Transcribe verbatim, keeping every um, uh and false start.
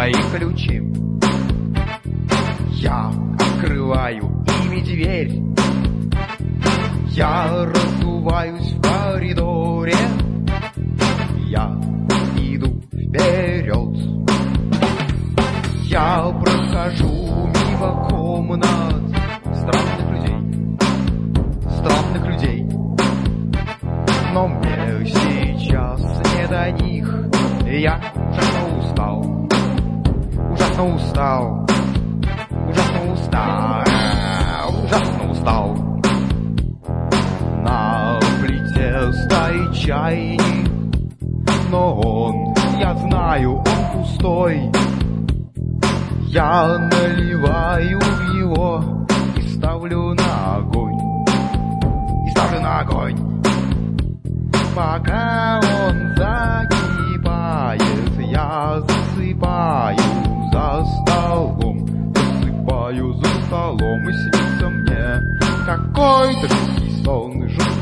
мои ключи. Я открываю ими дверь. Я разуваюсь в коридоре. Я иду вперед. Я прохожу мимо комнат странных людей, странных людей. Но мне сейчас не до них. Я ужасно устал, ужасно устал, ужасно устал, ужасно устал. На плите стоит чайник, но он, я знаю, он пустой. Я наливаю его и ставлю на огонь, и ставлю на огонь. Пока он закипает, я засыпаю за столом, засыпаю за столом, и снится мне какой-то жуткий сон, жуткий